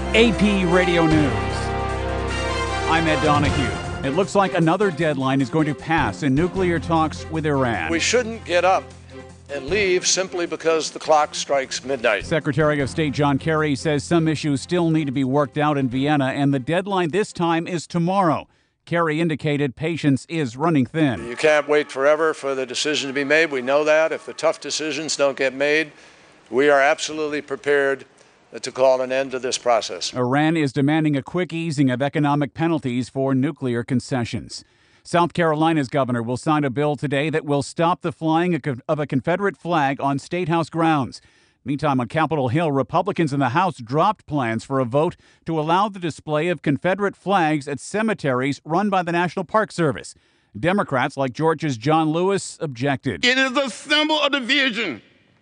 AP Radio News. I'm Ed Donahue. It looks like another deadline is going to pass in nuclear talks with Iran. We shouldn't get up and leave simply because the clock strikes midnight. Secretary of State John Kerry says some issues still need to be worked out in Vienna, and the deadline this time is tomorrow. Kerry indicated patience is running thin. You can't wait forever for the decision to be made. We know that. If the tough decisions don't get made, we are absolutely prepared to call an end to this process. Iran is demanding a quick easing of economic penalties for nuclear concessions. South Carolina's governor will sign a bill today that will stop the flying of a Confederate flag on State House grounds. Meantime, on Capitol Hill, Republicans in the House dropped plans for a vote to allow the display of Confederate flags at cemeteries run by the National Park Service. Democrats, like Georgia's John Lewis, objected. It is a symbol of division,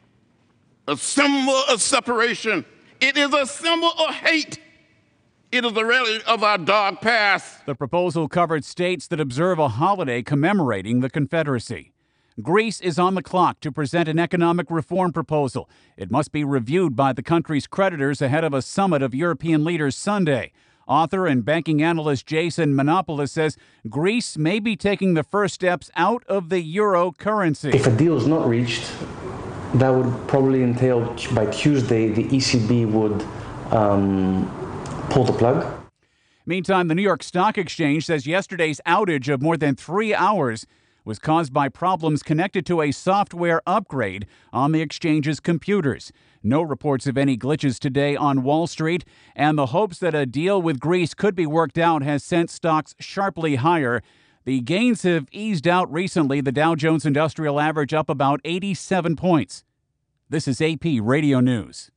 a symbol of separation. It is a symbol of hate. It is a relic of our dark past. The proposal covered states that observe a holiday commemorating the Confederacy. Greece is on the clock to present an economic reform proposal. It must be reviewed by the country's creditors ahead of a summit of European leaders Sunday. Author and banking analyst Jason Manopoulos says Greece may be taking the first steps out of the euro currency. If a deal is not reached, that would probably entail by Tuesday the ECB would pull the plug. Meantime, the New York Stock Exchange says yesterday's outage of more than 3 hours was caused by problems connected to a software upgrade on the exchange's computers. No reports of any glitches today on Wall Street, and the hopes that a deal with Greece could be worked out has sent stocks sharply higher. The gains have eased out recently, the Dow Jones Industrial Average up about 87 points. This is AP Radio News.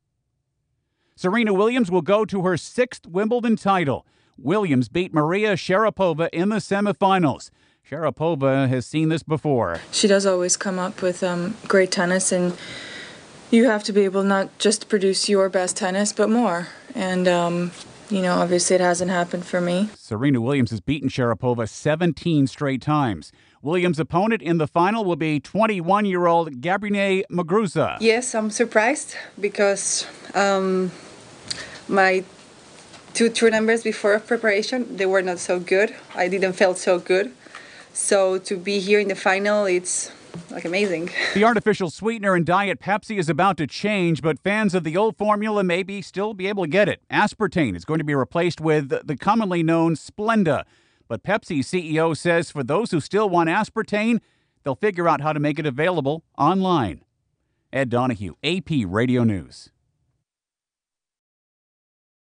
Serena Williams will go to her 6th Wimbledon title. Williams beat Maria Sharapova in the semifinals. Sharapova has seen this before. She does always come up with great tennis, and you have to be able not just to produce your best tennis, but more. And obviously it hasn't happened for me. Serena Williams has beaten Sharapova 17 straight times. Williams' opponent in the final will be 21-year-old Gabriela Muguruza. Yes, I'm surprised because my 2 tournaments before preparation, they were not so good. I didn't feel so good. So to be here in the final, it's amazing. The artificial sweetener in Diet Pepsi is about to change, but fans of the old formula may still be able to get it. Aspartame is going to be replaced with the commonly known Splenda. But Pepsi's CEO says for those who still want aspartame, they'll figure out how to make it available online. Ed Donahue, AP Radio News.